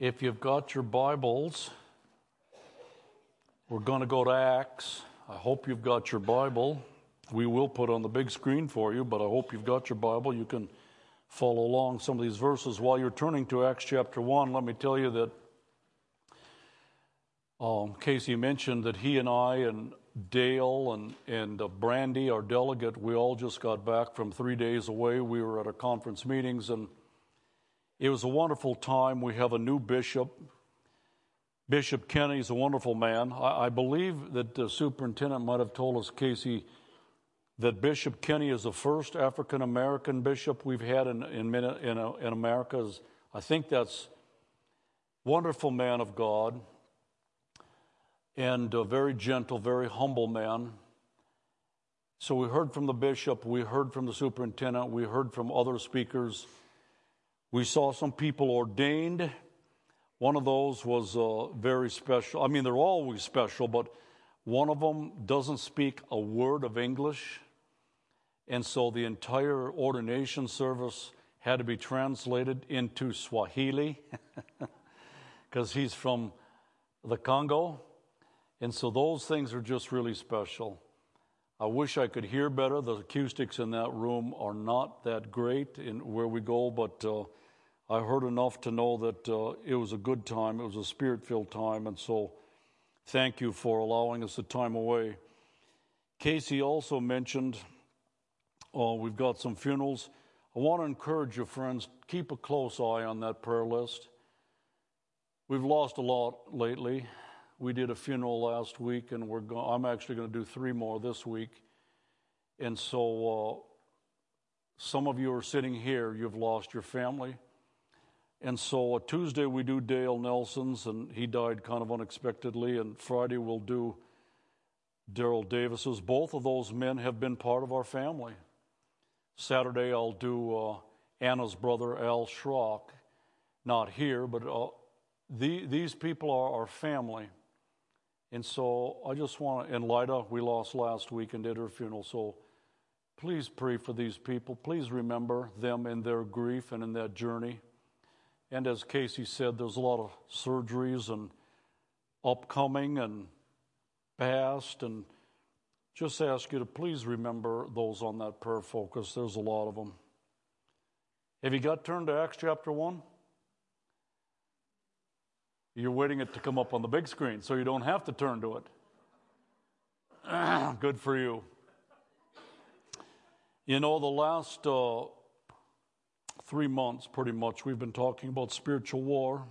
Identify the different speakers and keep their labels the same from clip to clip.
Speaker 1: If you've got your Bibles, we're going to go to Acts. I hope you've got your Bible. We will put on the big screen for you, but I hope you've got your Bible. You can follow along some of these verses. While you're turning to Acts chapter 1, let me tell you that Casey mentioned that he and I and Dale and Brandy, our delegate, we all just got back from 3 days away. We were at our conference meetings, and it was a wonderful time. We have a new bishop. Bishop Kenny is a wonderful man. I believe that the superintendent might have told us, Casey, that Bishop Kenny is the first African-American bishop we've had in America. I think that's a wonderful man of God and a very gentle, very humble man. So we heard from the bishop, we heard from the superintendent, we heard from other speakers. We saw some people ordained. One of those was very special. I mean, they're always special, but one of them doesn't speak a word of English. And so the entire ordination service had to be translated into Swahili because he's from the Congo. And so those things are just really special. I wish I could hear better. The acoustics in that room are not that great in where we go, but I heard enough to know that it was a good time. It was a spirit-filled time, and so thank you for allowing us the time away. Casey also mentioned we've got some funerals. I want to encourage you, friends, keep a close eye on that prayer list. We've lost a lot lately. We did a funeral last week, and I'm actually going to do 3 more this week. And so some of you are sitting here, you've lost your family. And so Tuesday we do Dale Nelson's, and he died kind of unexpectedly. And Friday we'll do Daryl Davis's. Both of those men have been part of our family. Saturday I'll do Anna's brother, Al Schrock. Not here, but these people are our family. And so I just want to, and Lida, we lost last week and did her funeral. So please pray for these people. Please remember them in their grief and in that journey. And as Casey said, there's a lot of surgeries and upcoming and past. And just ask you to please remember those on that prayer focus. There's a lot of them. Have you got turned to Acts chapter 1? You're waiting it to come up on the big screen, so you don't have to turn to it. Good for you. You know, the last 3 months, pretty much, we've been talking about spiritual war.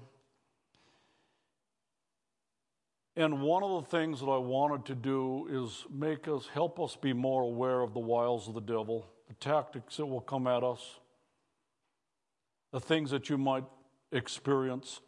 Speaker 1: And one of the things that I wanted to do is help us be more aware of the wiles of the devil, the tactics that will come at us, the things that you might experience.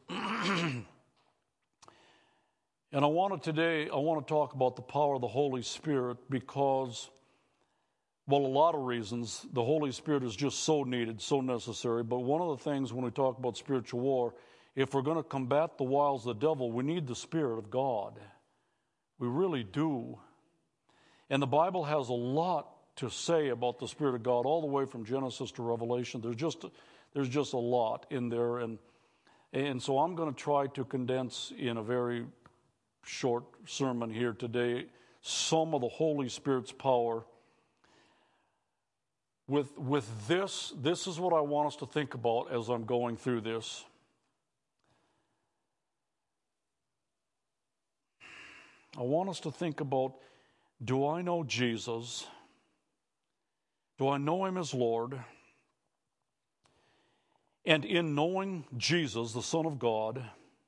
Speaker 1: And I want to talk about the power of the Holy Spirit because, well, a lot of reasons. The Holy Spirit is just so needed, so necessary. But one of the things when we talk about spiritual war, if we're going to combat the wiles of the devil, we need the Spirit of God. We really do. And the Bible has a lot to say about the Spirit of God, all the way from Genesis to Revelation. There's just a lot in there. And so I'm going to try to condense in a very short sermon here today some of the Holy Spirit's power. With this is what I want us to think about as I'm going through this. I want us to think about, do I know Jesus? Do I know him as Lord? And in knowing Jesus, the Son of God,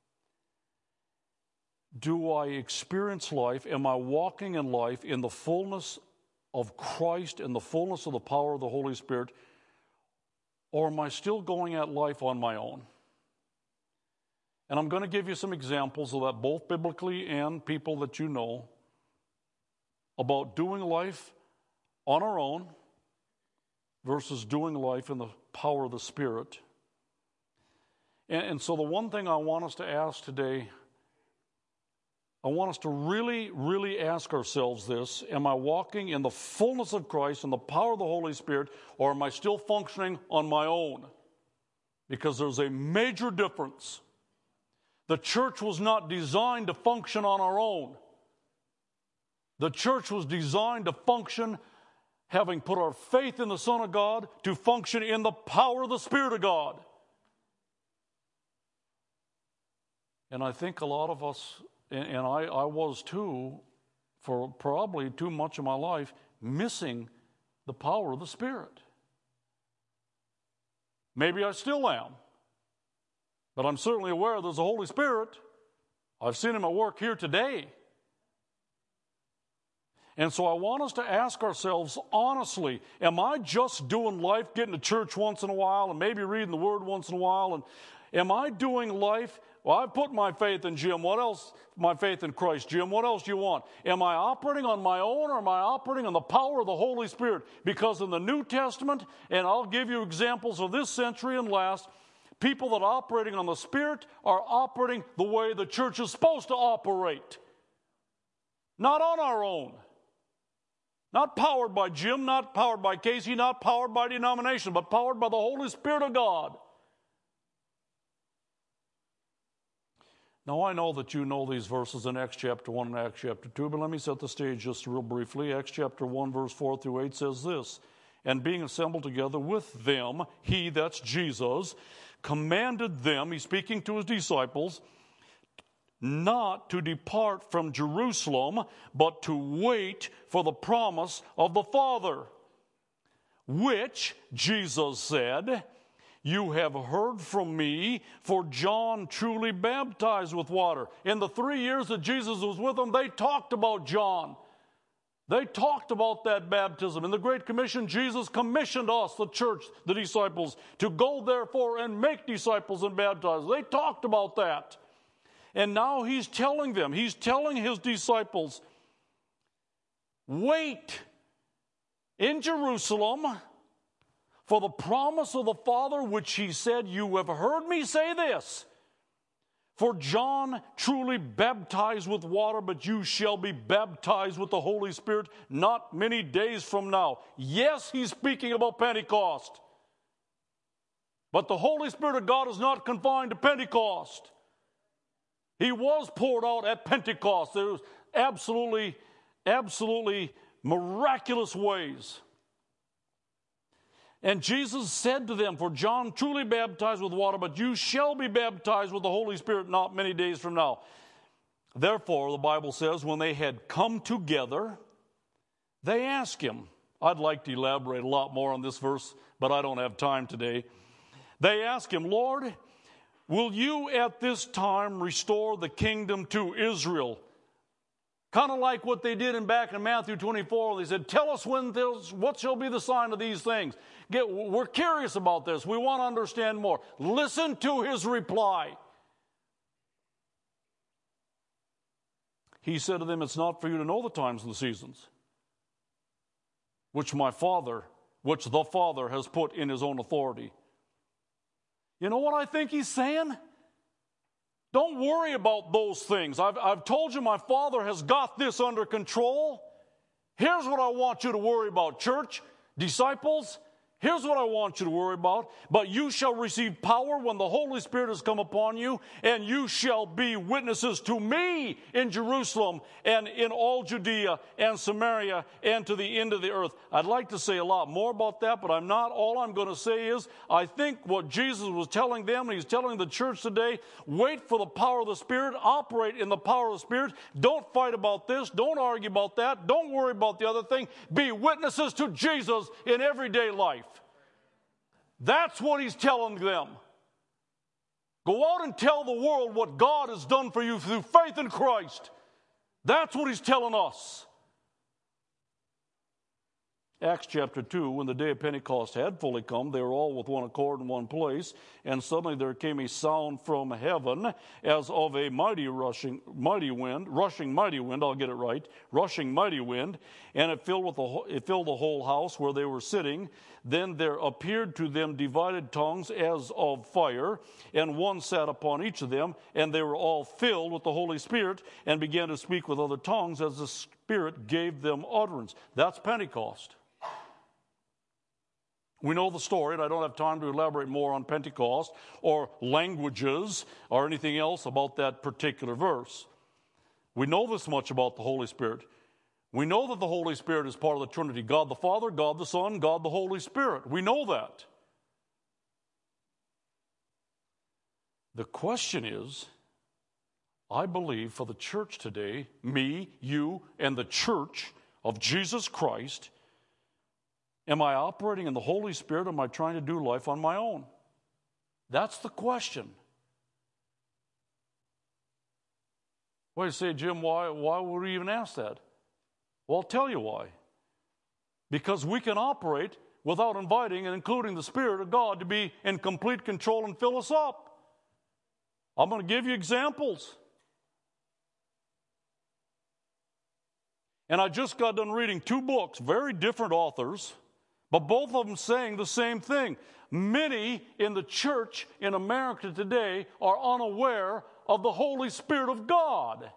Speaker 1: do I experience life? Am I walking in life in the fullness of Christ, in the fullness of the power of the Holy Spirit? Or am I still going at life on my own? And I'm going to give you some examples of that, both biblically and people that you know, about doing life on our own versus doing life in the power of the Spirit. And so the one thing I want us to ask today, I want us to really, really ask ourselves this: am I walking in the fullness of Christ and the power of the Holy Spirit, or am I still functioning on my own? Because there's a major difference. The church was not designed to function on our own. The church was designed to function, having put our faith in the Son of God, to function in the power of the Spirit of God. And I think a lot of us, and I was too, for probably too much of my life, missing the power of the Spirit. Maybe I still am. But I'm certainly aware there's a Holy Spirit. I've seen Him at work here today. And so I want us to ask ourselves honestly, am I just doing life, getting to church once in a while and maybe reading the Word once in a while? And am I doing life? Well, I've put my faith in Jim. What else? My faith in Christ. Jim, what else do you want? Am I operating on my own, or am I operating on the power of the Holy Spirit? Because in the New Testament, and I'll give you examples of this century and last, people that are operating on the Spirit are operating the way the church is supposed to operate. Not on our own. Not powered by Jim, not powered by Casey, not powered by denomination, but powered by the Holy Spirit of God. Now, I know that you know these verses in Acts chapter 1 and Acts chapter 2, but let me set the stage just real briefly. Acts chapter 1, verse 4 through 8 says this, "And being assembled together with them, he," that's Jesus, "commanded them," he's speaking to his disciples, "not to depart from Jerusalem, but to wait for the promise of the Father, which," Jesus said, "you have heard from me, for John truly baptized with water." In the 3 years that Jesus was with them, they talked about John. They talked about that baptism. In the Great Commission, Jesus commissioned us, the church, the disciples, to go therefore and make disciples and baptize. They talked about that. And now he's telling them, he's telling his disciples, wait in Jerusalem for the promise of the Father, which he said, "You have heard me say this. For John truly baptized with water, but you shall be baptized with the Holy Spirit not many days from now." Yes, he's speaking about Pentecost. But the Holy Spirit of God is not confined to Pentecost. He was poured out at Pentecost. There was absolutely miraculous ways. And Jesus said to them, "For John truly baptized with water, but you shall be baptized with the Holy Spirit not many days from now." Therefore, the Bible says, when they had come together, they asked him. I'd like to elaborate a lot more on this verse, but I don't have time today. They asked him, "Lord, will you at this time restore the kingdom to Israel?" Kind of like what they did back in Matthew 24. They said, "Tell us what shall be the sign of these things." We're curious about this. We want to understand more. Listen to his reply. He said to them, "It's not for you to know the times and the seasons, which the Father has put in his own authority." You know what I think he's saying? Don't worry about those things. I've told you my Father has got this under control. Here's what I want you to worry about, church, disciples. Here's what I want you to worry about. "But you shall receive power when the Holy Spirit has come upon you, and you shall be witnesses to me in Jerusalem and in all Judea and Samaria and to the end of the earth." I'd like to say a lot more about that, but I'm not. All I'm going to say is I think what Jesus was telling them, and he's telling the church today, wait for the power of the Spirit, operate in the power of the Spirit. Don't fight about this. Don't argue about that. Don't worry about the other thing. Be witnesses to Jesus in everyday life. That's what he's telling them. Go out and tell the world what God has done for you through faith in Christ. That's what he's telling us. Acts chapter 2, when the day of Pentecost had fully come, they were all with one accord in one place, and suddenly there came a sound from heaven as of a rushing mighty wind, and it filled the whole house where they were sitting. Then there appeared to them divided tongues as of fire, and one sat upon each of them, and they were all filled with the Holy Spirit and began to speak with other tongues as the Spirit gave them utterance. That's Pentecost. We know the story, and I don't have time to elaborate more on Pentecost or languages or anything else about that particular verse. We know this much about the Holy Spirit. We know that the Holy Spirit is part of the Trinity, God the Father, God the Son, God the Holy Spirit. We know that. The question is, I believe for the church today, me, you, and the church of Jesus Christ, am I operating in the Holy Spirit or am I trying to do life on my own? That's the question. Well, you say, Jim, why would we even ask that? Well, I'll tell you why. Because we can operate without inviting and including the Spirit of God to be in complete control and fill us up. I'm going to give you examples. And I just got done reading 2 books, very different authors, but both of them saying the same thing. Many in the church in America today are unaware of the Holy Spirit of God.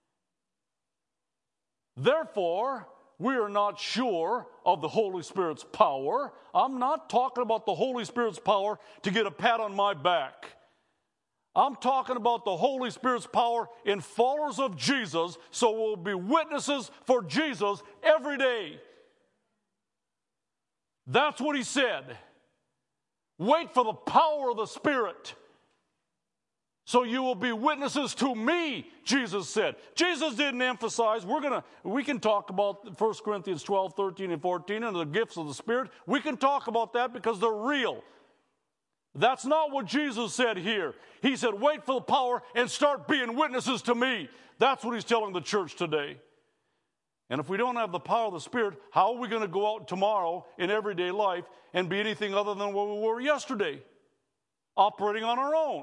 Speaker 1: Therefore, we are not sure of the Holy Spirit's power. I'm not talking about the Holy Spirit's power to get a pat on my back. I'm talking about the Holy Spirit's power in followers of Jesus, so we'll be witnesses for Jesus every day. That's what he said. Wait for the power of the Spirit, so you will be witnesses to me, Jesus said. Jesus didn't emphasize, we can talk about 1 Corinthians 12, 13, and 14 and the gifts of the Spirit. We can talk about that because they're real. That's not what Jesus said here. He said, wait for the power and start being witnesses to me. That's what he's telling the church today. And if we don't have the power of the Spirit, how are we going to go out tomorrow in everyday life and be anything other than what we were yesterday? Operating on our own.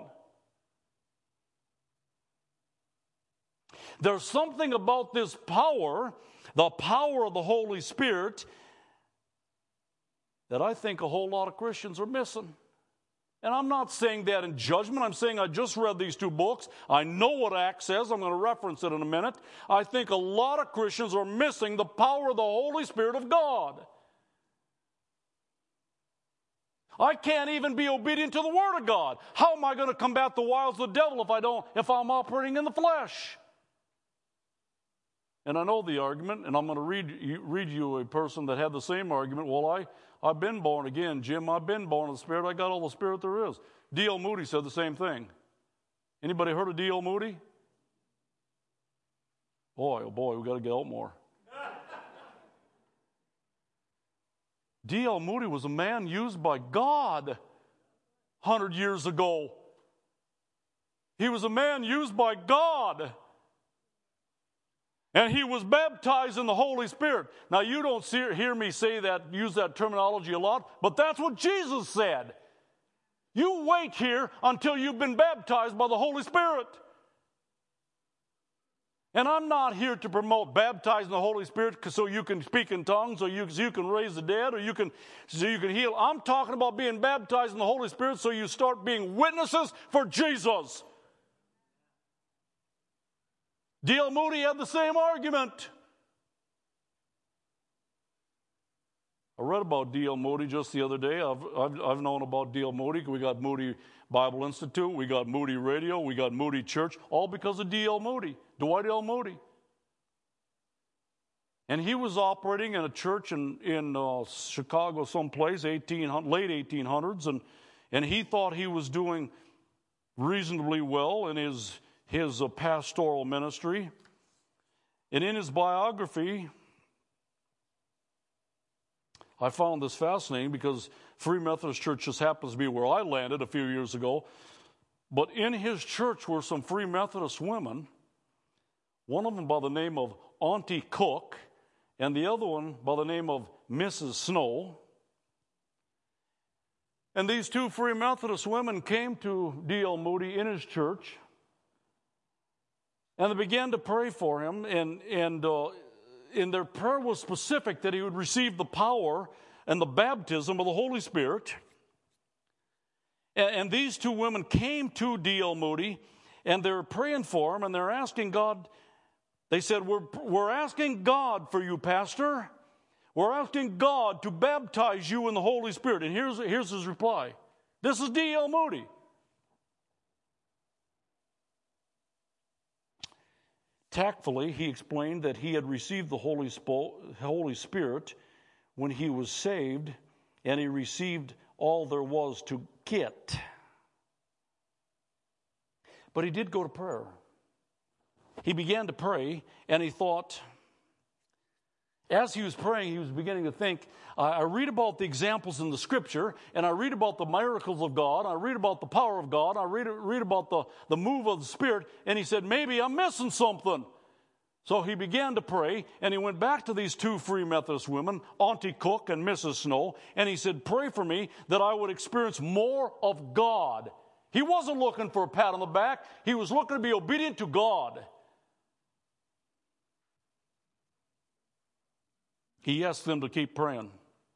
Speaker 1: There's something about this power, the power of the Holy Spirit, that I think a whole lot of Christians are missing. And I'm not saying that in judgment. I'm saying I just read these 2 books. I know what Acts says. I'm going to reference it in a minute. I think a lot of Christians are missing the power of the Holy Spirit of God. I can't even be obedient to the Word of God. How am I going to combat the wiles of the devil if I'm operating in the flesh? And I know the argument, and I'm going to read you a person that had the same argument. Well, I've been born again, Jim. I've been born of the Spirit. I got all the Spirit there is. D.L. Moody said the same thing. Anybody heard of D.L. Moody? Boy, oh boy, we got to get out more. D.L. Moody was a man used by God 100 years ago. He was a man used by God. And he was baptized in the Holy Spirit. Now, you don't hear me say that, use that terminology a lot, but that's what Jesus said. You wait here until you've been baptized by the Holy Spirit. And I'm not here to promote baptizing the Holy Spirit so you can speak in tongues, or so you can raise the dead, or so you can heal. I'm talking about being baptized in the Holy Spirit so you start being witnesses for Jesus. D.L. Moody had the same argument. I read about D.L. Moody just the other day. I've known about D.L. Moody. We got Moody Bible Institute. We got Moody Radio. We got Moody Church. All because of D.L. Moody, Dwight L. Moody. And he was operating in a church in Chicago someplace, late 1800s. And he thought he was doing reasonably well in his pastoral ministry. And in his biography, I found this fascinating because Free Methodist Church just happens to be where I landed a few years ago. But in his church were some Free Methodist women, one of them by the name of Auntie Cook, and the other one by the name of Mrs. Snow. And these 2 Free Methodist women came to D.L. Moody in his church, and they began to pray for him, and their prayer was specific that he would receive the power and the baptism of the Holy Spirit. And these 2 women came to D.L. Moody, and they were praying for him, and they're asking God. They said, we're asking God for you, Pastor. We're asking God to baptize you in the Holy Spirit. And here's his reply. This is D.L. Moody. Tactfully, he explained that he had received the Holy Spirit when he was saved, and he received all there was to get. But he did go to prayer. He began to pray, and he thought, as he was praying, he was beginning to think, I read about the examples in the Scripture, and I read about the miracles of God, I read about the power of God, I read about the move of the Spirit, and he said, maybe I'm missing something. So he began to pray, and he went back to these two Free Methodist women, Auntie Cook and Mrs. Snow, and he said, pray for me that I would experience more of God. He wasn't looking for a pat on the back. He was looking to be obedient to God. He asked them to keep praying.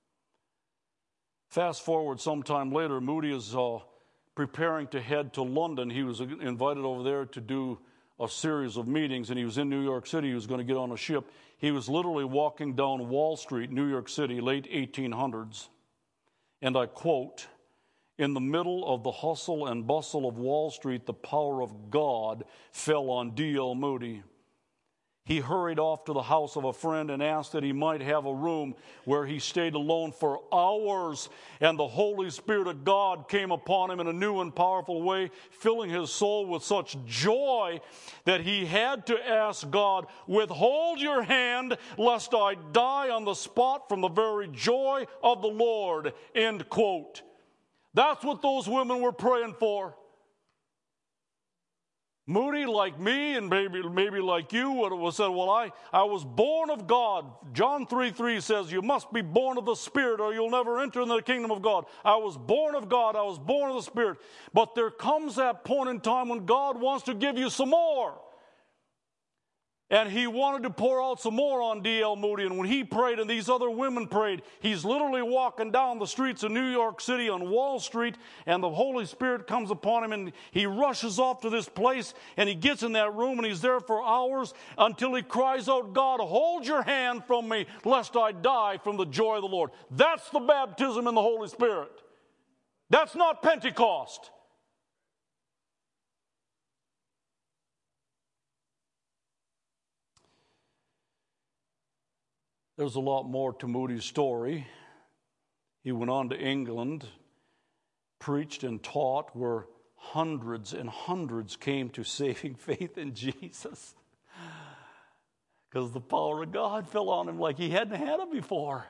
Speaker 1: Fast forward sometime later, Moody is preparing to head to London. He was invited over there to do a series of meetings, and he was in New York City. He was going to get on a ship. He was literally walking down Wall Street, New York City, late 1800s. And I quote, in the middle of the hustle and bustle of Wall Street, the power of God fell on D.L. Moody. He hurried off to the house of a friend and asked that he might have a room where he stayed alone for hours. And the Holy Spirit of God came upon him in a new and powerful way, filling his soul with such joy that he had to ask God, withhold your hand lest I die on the spot from the very joy of the Lord. End quote. That's what those women were praying for. Moody, like me, and maybe like you, would have said, well, I was born of God. John 3:3 says, you must be born of the Spirit or you'll never enter into the kingdom of God. I was born of God. I was born of the Spirit. But there comes that point in time when God wants to give you some more. And he wanted to pour out some more on D.L. Moody. And when he prayed and these other women prayed, he's literally walking down the streets of New York City on Wall Street, and the Holy Spirit comes upon him, and he rushes off to this place, and he gets in that room, and he's there for hours until he cries out, God, hold your hand from me, lest I die from the joy of the Lord. That's the baptism in the Holy Spirit. That's not Pentecost. There's a lot more to Moody's story. He went on to England, preached and taught where hundreds and hundreds came to saving faith in Jesus. Because the power of God fell on him like he hadn't had it before.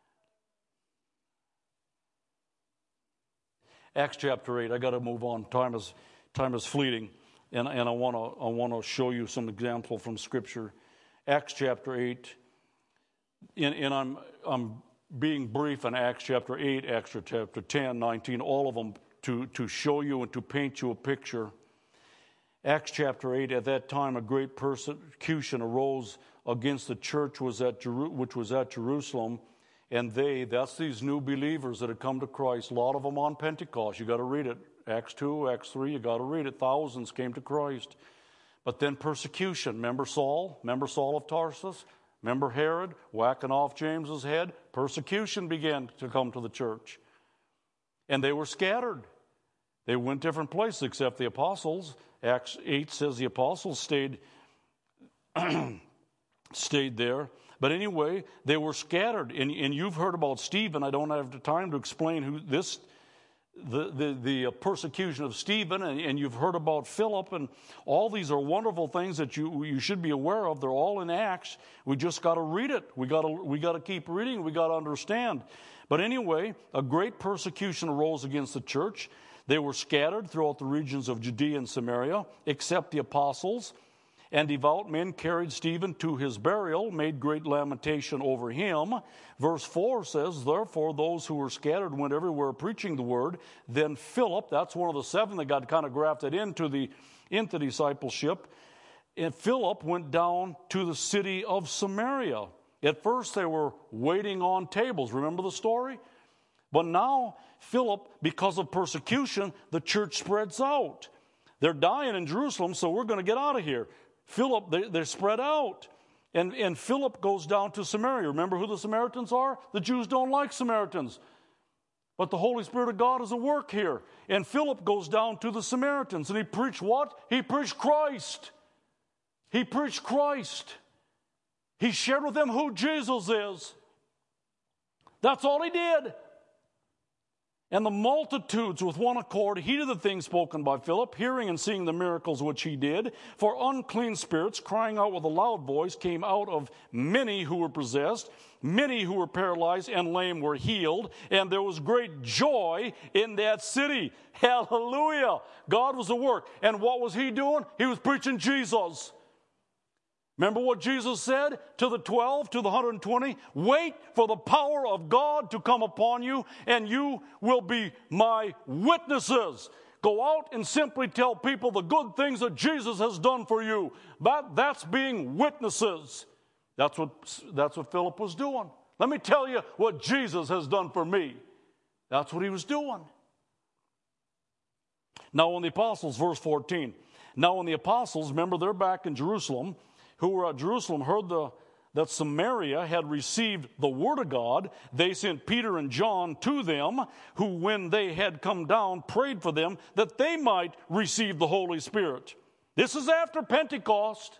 Speaker 1: Acts chapter 8, I got to move on. Time is fleeting, and I want to show you some example from Scripture. Acts chapter 8. And I'm being brief on Acts chapter 8, Acts chapter 10, 19, all of them to show you and to paint you a picture. Acts chapter 8, at that time a great persecution arose against the church which was at Jerusalem, and that's these new believers that had come to Christ, a lot of them on Pentecost. You got to read it. Acts 2, Acts 3, you got to read it. Thousands came to Christ. But then persecution. Remember Saul? Remember Saul of Tarsus? Remember Herod whacking off James's head? Persecution began to come to the church. And they were scattered. They went different places except the apostles. Acts 8 says the apostles stayed there. But anyway, they were scattered. And you've heard about Stephen. I don't have the time to explain who the persecution of Stephen, and you've heard about Philip, and all these are wonderful things that you should be aware of. They're all in Acts. We just got to read it. We got to keep reading. We got to understand. But anyway, a great persecution arose against the church. They were scattered throughout the regions of Judea and Samaria, except the apostles. And devout men carried Stephen to his burial, made great lamentation over him. Verse 4 says, therefore those who were scattered went everywhere preaching the word. Then Philip, that's one of the seven that got kind of grafted into discipleship. And Philip went down to the city of Samaria. At first they were waiting on tables. Remember the story? But now Philip, because of persecution, the church spreads out. They're dying in Jerusalem, so we're going to get out of here. Philip, they're spread out. And Philip goes down to Samaria. Remember who the Samaritans are? The Jews don't like Samaritans. But the Holy Spirit of God is at work here. And Philip goes down to the Samaritans. And he preached what? He preached Christ. He preached Christ. He shared with them who Jesus is. That's all he did. And the multitudes with one accord heeded the things spoken by Philip, hearing and seeing the miracles which he did. For unclean spirits, crying out with a loud voice, came out of many who were possessed. Many who were paralyzed and lame were healed. And there was great joy in that city. Hallelujah. God was at work. And what was he doing? He was preaching Jesus. Remember what Jesus said to the 12, to the 120? Wait for the power of God to come upon you, and you will be my witnesses. Go out and simply tell people the good things that Jesus has done for you. That's being witnesses. That's what Philip was doing. Let me tell you what Jesus has done for me. That's what he was doing. Now when the apostles, verse 14. Now when the apostles, remember they're back in Jerusalem, who were at Jerusalem, heard that Samaria had received the word of God, they sent Peter and John to them, who when they had come down, prayed for them that they might receive the Holy Spirit. This is after Pentecost.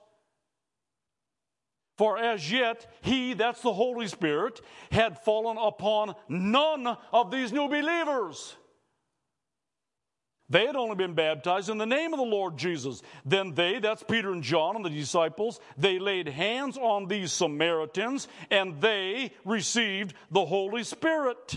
Speaker 1: For as yet he, that's the Holy Spirit, had fallen upon none of these new believers. They had only been baptized in the name of the Lord Jesus. Then they, that's Peter and John and the disciples, they laid hands on these Samaritans and they received the Holy Spirit.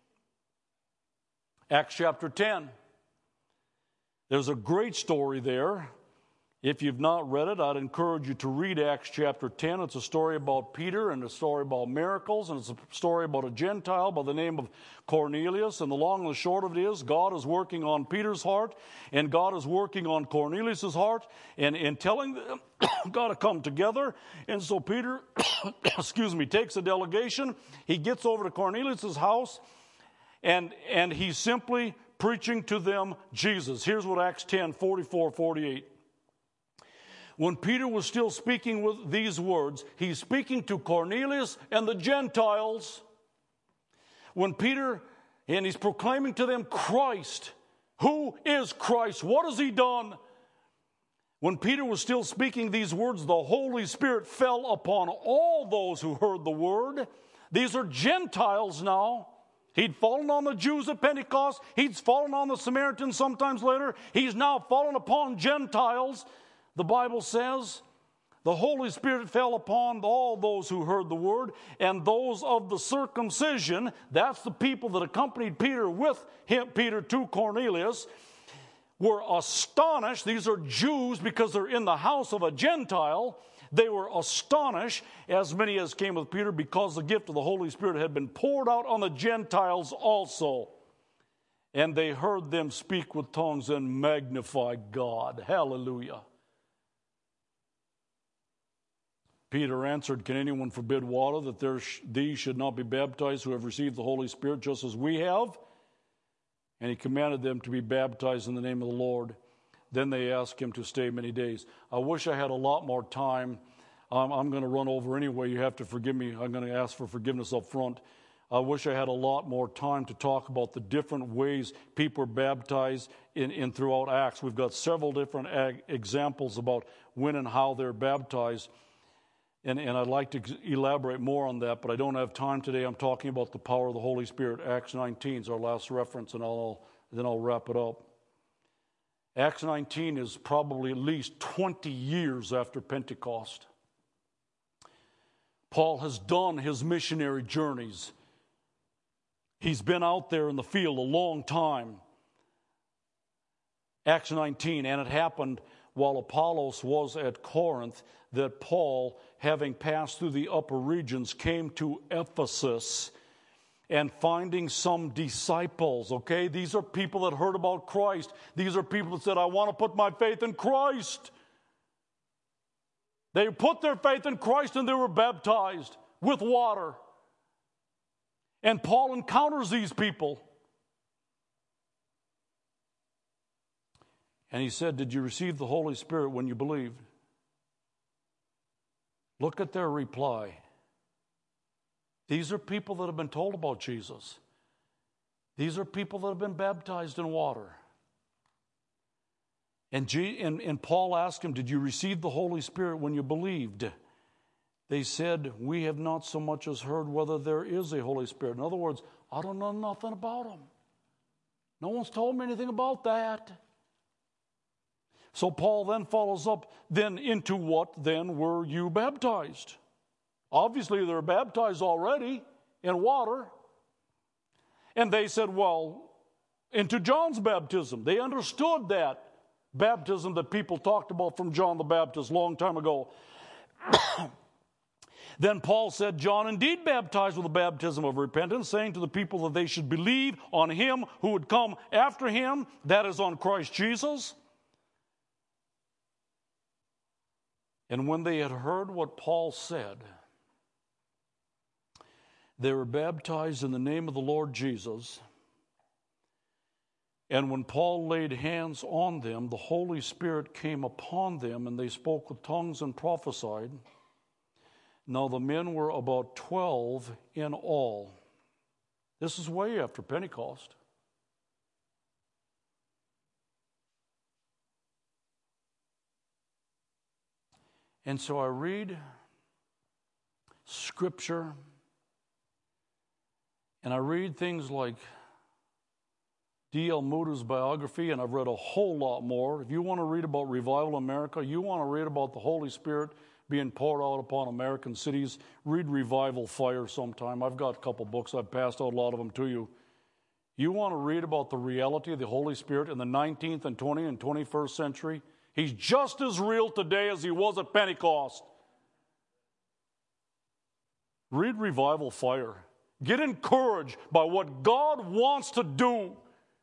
Speaker 1: Acts chapter 10. There's a great story there. If you've not read it, I'd encourage you to read Acts chapter 10. It's a story about Peter and a story about miracles, and it's a story about a Gentile by the name of Cornelius. And the long and the short of it is, God is working on Peter's heart, and God is working on Cornelius' heart, and telling them got to come together. And so Peter, takes a delegation. He gets over to Cornelius' house, and he's simply preaching to them Jesus. Here's what Acts 10, 44, 48. When Peter was still speaking with these words, he's speaking to Cornelius and the Gentiles. When Peter, and he's proclaiming to them Christ. Who is Christ? What has he done? When Peter was still speaking these words, the Holy Spirit fell upon all those who heard the word. These are Gentiles now. He'd fallen on the Jews at Pentecost. He's fallen on the Samaritans sometimes later. He's now fallen upon Gentiles. The Bible says the Holy Spirit fell upon all those who heard the word, and those of the circumcision, that's the people that accompanied Peter with him, Peter to Cornelius, were astonished. These are Jews because they're in the house of a Gentile. They were astonished, as many as came with Peter, because the gift of the Holy Spirit had been poured out on the Gentiles also. And they heard them speak with tongues and magnify God. Hallelujah. Peter answered, can anyone forbid water that these should not be baptized who have received the Holy Spirit just as we have? And he commanded them to be baptized in the name of the Lord. Then they asked him to stay many days. I wish I had a lot more time. I'm going to run over anyway. You have to forgive me. I'm going to ask for forgiveness up front. I wish I had a lot more time to talk about the different ways people are baptized in throughout Acts. We've got several different examples about when and how they're baptized. And I'd like to elaborate more on that, but I don't have time today. I'm talking about the power of the Holy Spirit. Acts 19 is our last reference, and then I'll wrap it up. Acts 19 is probably at least 20 years after Pentecost. Paul has done his missionary journeys. He's been out there in the field a long time. Acts 19, and it happened while Apollos was at Corinth that Paul, having passed through the upper regions, came to Ephesus and finding some disciples, okay? These are people that heard about Christ. These are people that said, I want to put my faith in Christ. They put their faith in Christ and they were baptized with water. And Paul encounters these people. And he said, did you receive the Holy Spirit when you believed? Look at their reply. These are people that have been told about Jesus. These are people that have been baptized in water. And Paul asked him, did you receive the Holy Spirit when you believed? They said, we have not so much as heard whether there is a Holy Spirit. In other words, I don't know nothing about him. No one's told me anything about that. So Paul then follows up, then into what then were you baptized? Obviously they're baptized already in water. And they said, well, into John's baptism. They understood that baptism that people talked about from John the Baptist a long time ago. Then Paul said, John indeed baptized with a baptism of repentance, saying to the people that they should believe on him who would come after him, that is on Christ Jesus. And when they had heard what Paul said, they were baptized in the name of the Lord Jesus. And when Paul laid hands on them, the Holy Spirit came upon them, and they spoke with tongues and prophesied. Now the men were about 12 in all. This is way after Pentecost. And so I read Scripture, and I read things like D.L. Moore's biography, and I've read a whole lot more. If you want to read about revival in America, you want to read about the Holy Spirit being poured out upon American cities, read Revival Fire sometime. I've got a couple books. I've passed out a lot of them to you. You want to read about the reality of the Holy Spirit in the 19th and 20th and 21st century? He's just as real today as he was at Pentecost. Read Revival Fire. Get encouraged by what God wants to do.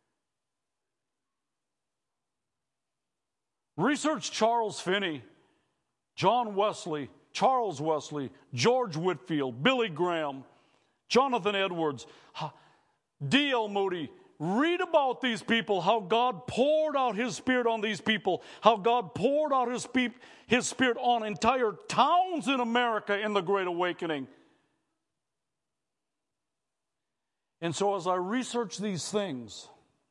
Speaker 1: Research Charles Finney, John Wesley, Charles Wesley, George Whitefield, Billy Graham, Jonathan Edwards, D.L. Moody. Read about these people, how God poured out his Spirit on these people, how God poured out his Spirit on entire towns in America in the Great Awakening. And so as I research these things,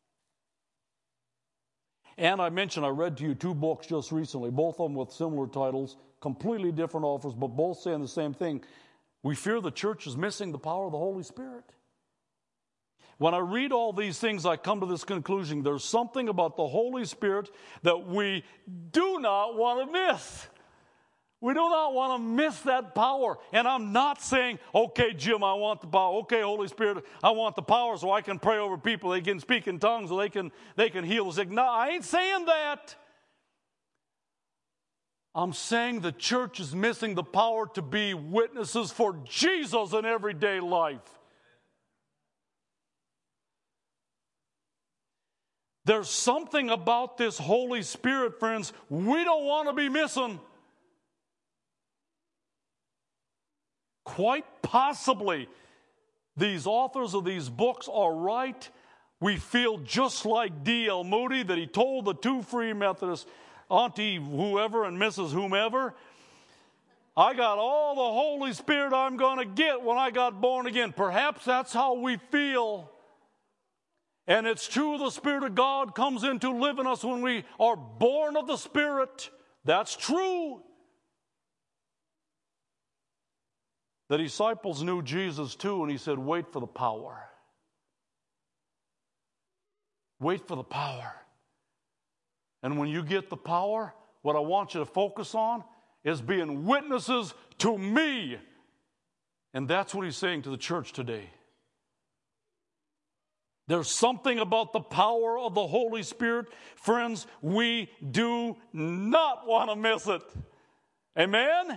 Speaker 1: and I mentioned I read to you 2 books just recently, both of them with similar titles, completely different authors, but both saying the same thing. We fear the church is missing the power of the Holy Spirit. When I read all these things, I come to this conclusion. There's something about the Holy Spirit that we do not want to miss. We do not want to miss that power. And I'm not saying, okay, Jim, I want the power. Okay, Holy Spirit, I want the power so I can pray over people. They can speak in tongues, or they can heal the sick. No, I ain't saying that. I'm saying the church is missing the power to be witnesses for Jesus in everyday life. There's something about this Holy Spirit, friends, we don't want to be missing. Quite possibly, these authors of these books are right. We feel just like D.L. Moody, that he told the 2 Free Methodists, Auntie whoever and Mrs. whomever, I got all the Holy Spirit I'm going to get when I got born again. Perhaps that's how we feel. And it's true, the Spirit of God comes in to live in us when we are born of the Spirit. That's true. The disciples knew Jesus too, and he said, wait for the power. Wait for the power. And when you get the power, what I want you to focus on is being witnesses to me. And that's what he's saying to the church today. There's something about the power of the Holy Spirit. Friends, we do not want to miss it. Amen?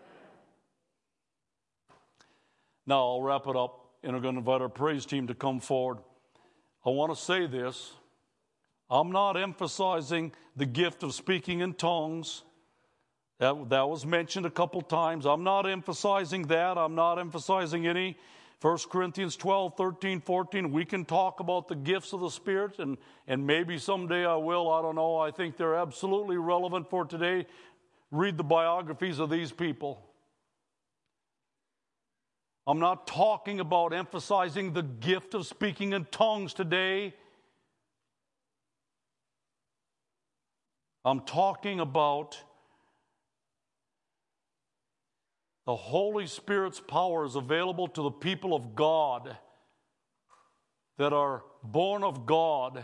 Speaker 1: Now, I'll wrap it up, and I'm going to invite our praise team to come forward. I want to say this. I'm not emphasizing the gift of speaking in tongues. That was mentioned a couple times. I'm not emphasizing that. I'm not emphasizing any. 1 Corinthians 12, 13, 14, we can talk about the gifts of the Spirit, and maybe someday I will. I don't know. I think they're absolutely relevant for today. Read the biographies of these people. I'm not talking about emphasizing the gift of speaking in tongues today. I'm talking about the Holy Spirit's power is available to the people of God that are born of God.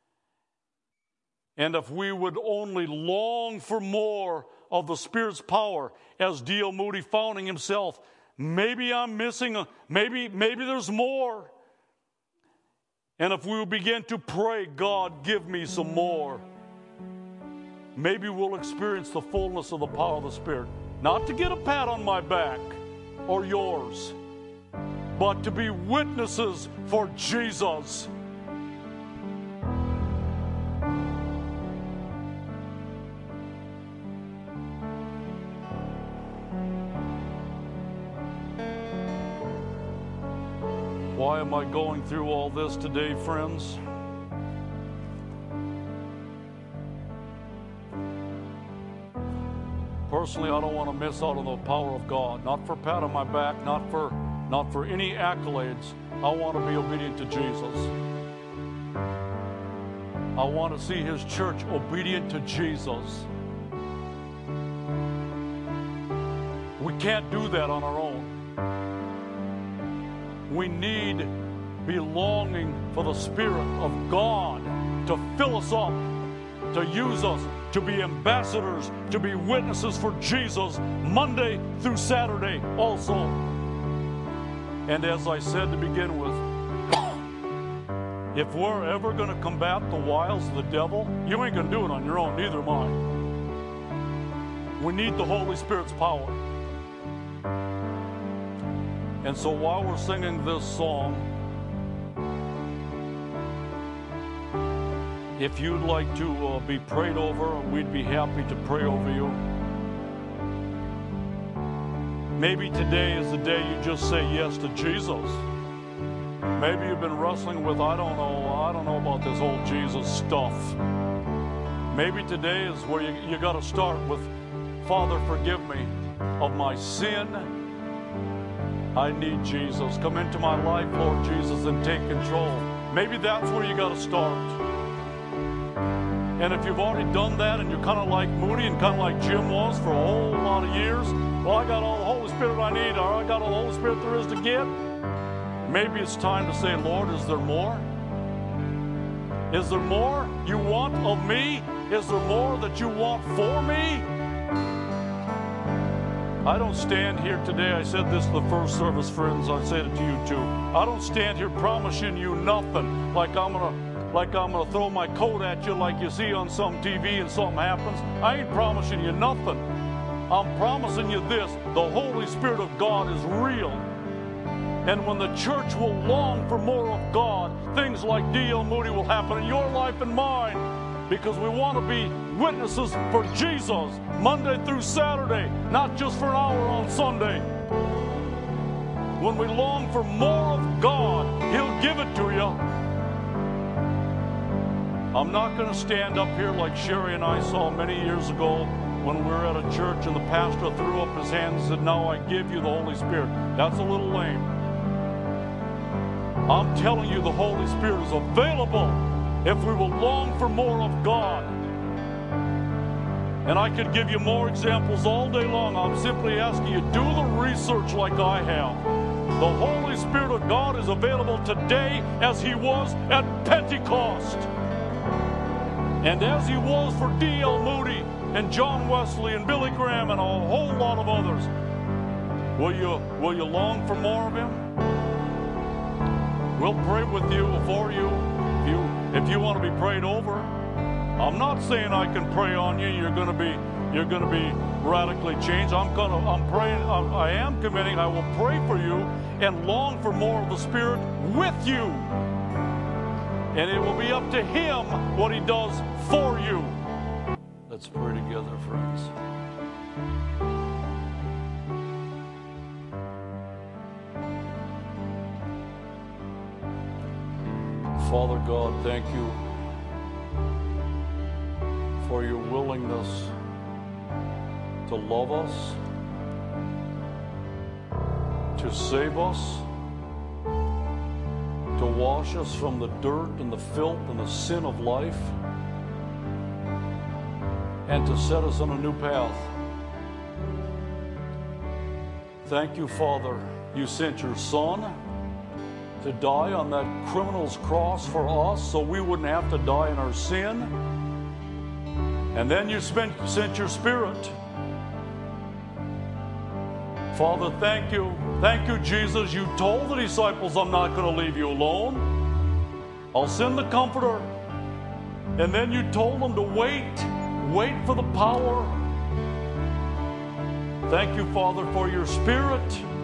Speaker 1: And if we would only long for more of the Spirit's power, as D.L. Moody found in himself, maybe I'm missing, maybe there's more. And if we will begin to pray, God, give me some more, maybe we'll experience the fullness of the power of the Spirit. Not to get a pat on my back or yours, but to be witnesses for Jesus. Why am I going through all this today, friends? Personally, I don't want to miss out on the power of God. Not for a pat on my back, not for any accolades. I want to be obedient to Jesus. I want to see His church obedient to Jesus. We can't do that on our own. We need to be longing for the Spirit of God to fill us up, to use us, to be ambassadors, to be witnesses for Jesus Monday through Saturday also. And as I said to begin with, if we're ever going to combat the wiles of the devil, you ain't going to do it on your own, neither am I. We need the Holy Spirit's power. And so while we're singing this song, if you'd like to be prayed over, we'd be happy to pray over you. Maybe today is the day you just say yes to Jesus. Maybe you've been wrestling with, I don't know about this whole Jesus stuff. Maybe today is where you got to start with, Father, forgive me of my sin. I need Jesus. Come into my life, Lord Jesus, and take control. Maybe that's where you got to start. And if you've already done that and you're kind of like Moody and kind of like Jim was for a whole lot of years, well, I got all the Holy Spirit I need, or I got all the Holy Spirit there is to get. Maybe it's time to say, Lord, is there more? Is there more you want of me? Is there more that you want for me? I don't stand here today, I said this in the first service, friends, I said it to you too. I don't stand here promising you nothing, like I'm gonna throw my coat at you like you see on some TV and something happens. I ain't promising you nothing. I'm promising you this, the Holy Spirit of God is real. And when the church will long for more of God, things like D.L. Moody will happen in your life and mine, because we want to be witnesses for Jesus Monday through Saturday, not just for an hour on Sunday. When we long for more of God, He'll give it to you. I'm not going to stand up here like Sherry and I saw many years ago when we were at a church and the pastor threw up his hands and said, now I give you the Holy Spirit. That's a little lame. I'm telling you, the Holy Spirit is available if we will long for more of God. And I could give you more examples all day long. I'm simply asking you, do the research like I have. The Holy Spirit of God is available today as He was at Pentecost. And as He was for D.L. Moody and John Wesley and Billy Graham and a whole lot of others. Will you long for more of Him? We'll pray with you, for you, if you want to be prayed over. I'm not saying I can pray on you. You're going to be radically changed. I am committing. I will pray for you and long for more of the Spirit with you. And it will be up to Him what He does for you. Let's pray together, friends. Father God, thank you for your willingness to love us, to save us, to wash us from the dirt and the filth and the sin of life, and to set us on a new path. Thank you, Father. You sent your Son to die on that criminal's cross for us so we wouldn't have to die in our sin. And then you sent your Spirit. Father, thank you. Thank you, Jesus. You told the disciples, I'm not going to leave you alone. I'll send the Comforter. And then you told them to wait for the power. Thank you, Father, for your Spirit.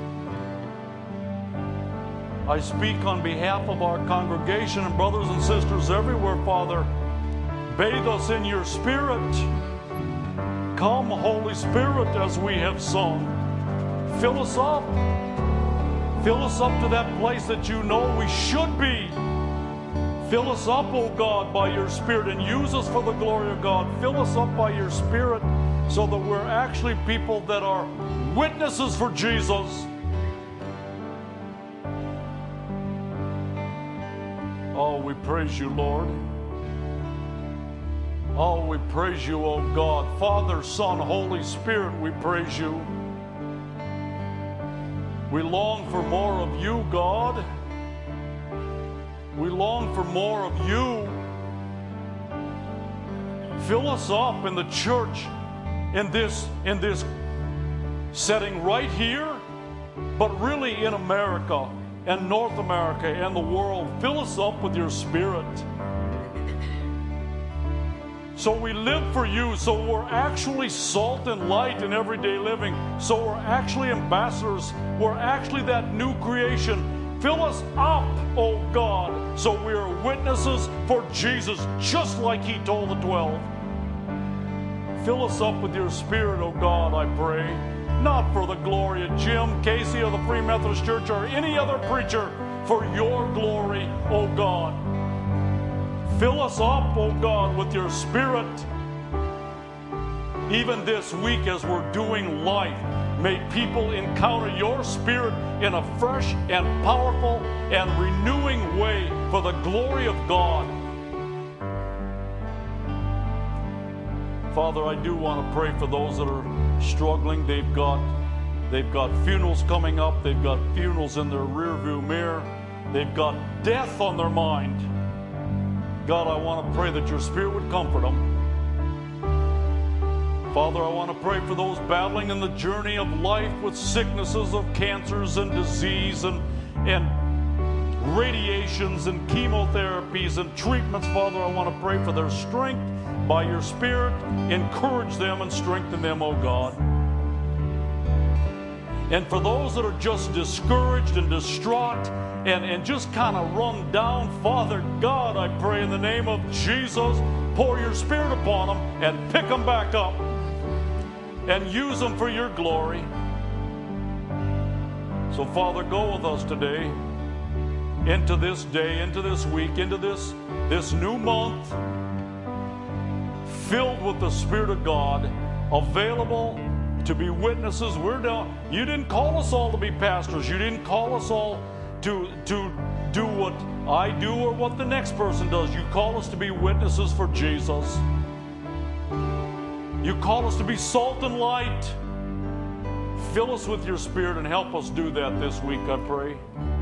Speaker 1: I speak on behalf of our congregation and brothers and sisters everywhere, Father. Bathe us in your Spirit. Come, Holy Spirit, as we have sung. Fill us up. Fill us up to that place that you know we should be. Fill us up, oh God, by your Spirit, and use us for the glory of God. Fill us up by your Spirit so that we're actually people that are witnesses for Jesus. Oh, we praise you, Lord. Oh, we praise you, oh God. Father, Son, Holy Spirit, we praise you. We long for more of you, God. We long for more of you. Fill us up in the church, in this setting right here, but really in America and North America and the world. Fill us up with your Spirit. So we live for you, so we're actually salt and light in everyday living. So we're actually ambassadors. We're actually that new creation. Fill us up, oh God, so we are witnesses for Jesus, just like he told the 12. Fill us up with your Spirit, oh God, I pray. Not for the glory of Jim, Casey, or the Free Methodist Church, or any other preacher, for your glory, oh God. Fill us up, oh God, with your Spirit. Even this week as we're doing life, may people encounter your Spirit in a fresh and powerful and renewing way for the glory of God. Father, I do want to pray for those that are struggling. They've got funerals coming up. They've got funerals in their rearview mirror. They've got death on their mind. God, I want to pray that your Spirit would comfort them. Father, I want to pray for those battling in the journey of life with sicknesses of cancers and disease and radiations and chemotherapies and treatments. Father, I want to pray for their strength by your Spirit. Encourage them and strengthen them, oh God. And for those that are just discouraged and distraught and just kind of run down, Father God, I pray in the name of Jesus, pour your Spirit upon them and pick them back up and use them for your glory. So, Father, go with us today into this day, into this week, into this new month, filled with the Spirit of God, available to be witnesses. You didn't call us all to be pastors. You didn't call us all to do what I do or what the next person does. You call us to be witnesses for Jesus. You call us to be salt and light. Fill us with your Spirit and help us do that this week, I pray.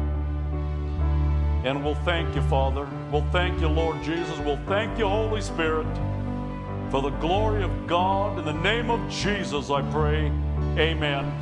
Speaker 1: And we'll thank you, Father. We'll thank you, Lord Jesus. We'll thank you, Holy Spirit. For the glory of God, in the name of Jesus, I pray. Amen.